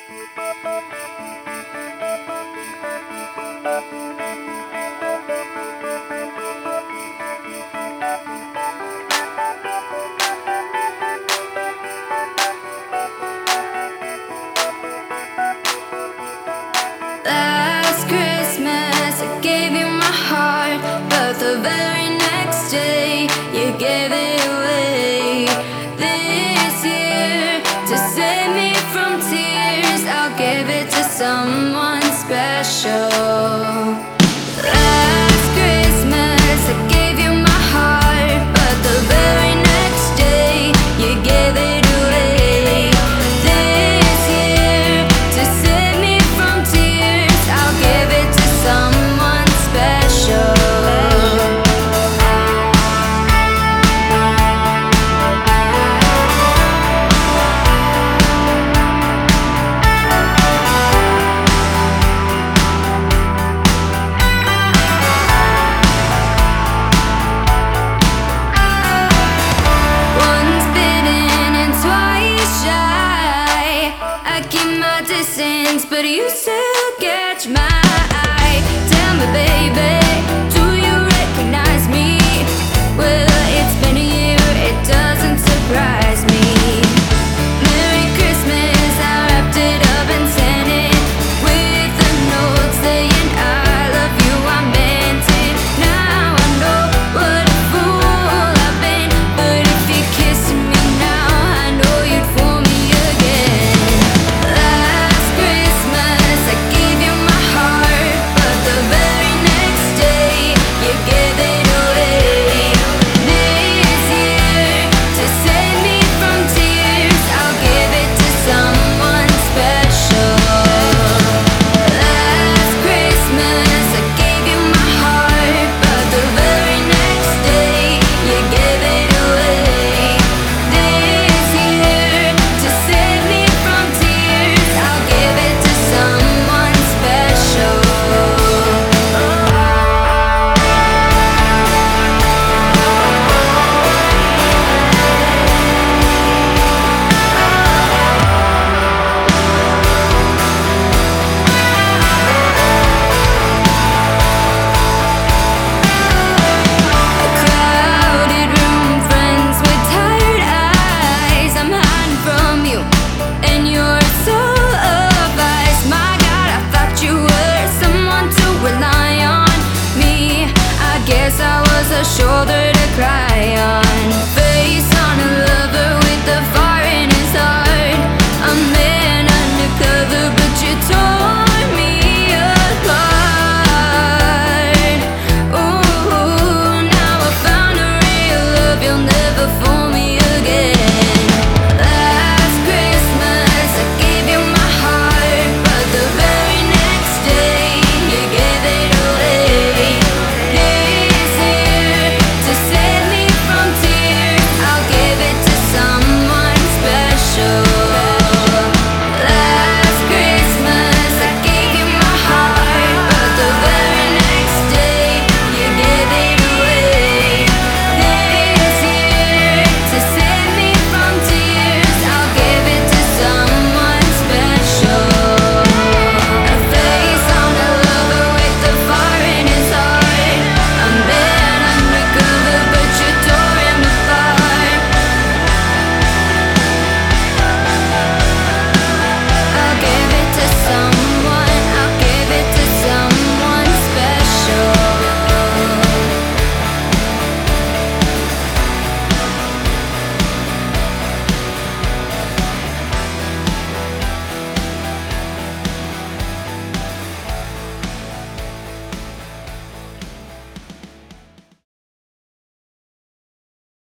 Last Christmas I gave you my heart, but the very next day you gave it away. This year, to save me from tears, I'll give it to someone special. Last Christmas I gave you my heart, but the very next day you gave it away. This year, to save me from tears, I'll give it to someone special. Once bitten and twice shy, I keep my distance, but you say